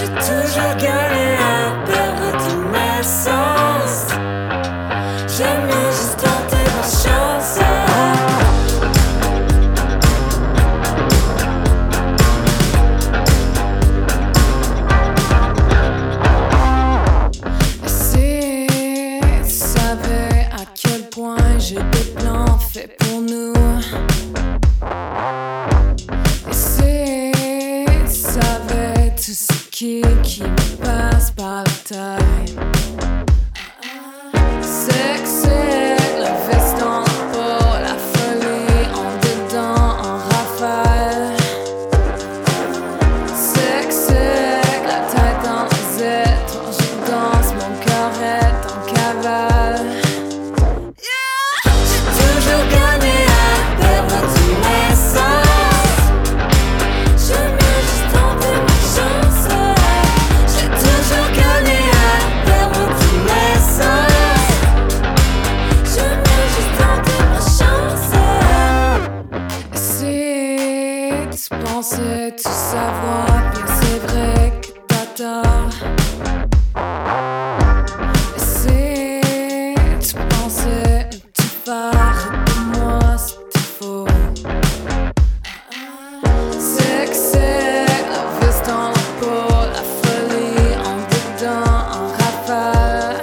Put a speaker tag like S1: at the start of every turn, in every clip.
S1: J'ai toujours gagné à perdre tous mes sens. J'aimais juste tenter ma chance. Et si tu savais à quel point j'ai des plans faits pour nous. Et si tu savais tout ce qui me passe par la taille. C'est que c'est le veston pour la folie en dedans, en rafale. C'est que c'est la tête dans les étoiles, je danse, mon cœur est en cavale. J'ai toujours gagné à perdre tous mes sens. J'aimais juste tenter ma chance. J'ai toujours gagné à perdre tous mes sens. J'aimais juste tenter ma chance. Et si tu pensais tout savoir, bien c'est vrai que t'as tort. Et si tu pensais tout faire pour moi, c'était faux. C'est que c'est la veste dans la peau, la folie en dedans, en rafale.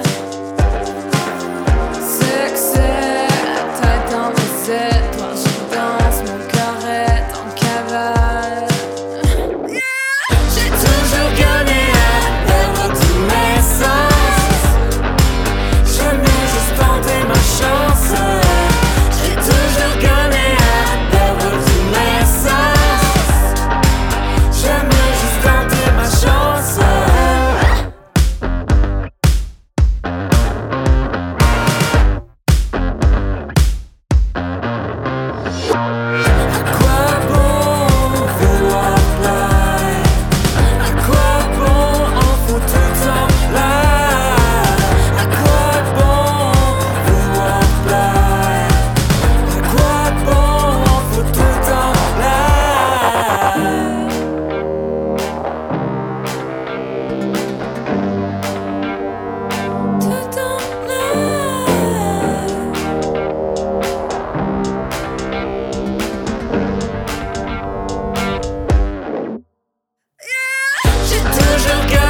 S1: C'est que c'est la tête dans les étoiles, je danse, mon cœur est en cavale. J'ai toujours gagné à perdre tous mes sens. J'aimais juste tenter ma chance. J'ai toujours gagné à perdre tous mes sens. J'aimais juste tenter ma chance. À quoi bon vouloir fly? À quoi bon en foutre tout le temps là? À quoi bon vouloir fly? À quoi bon en foutre tout le temps là? Tout le temps là. J'ai toujours gagné.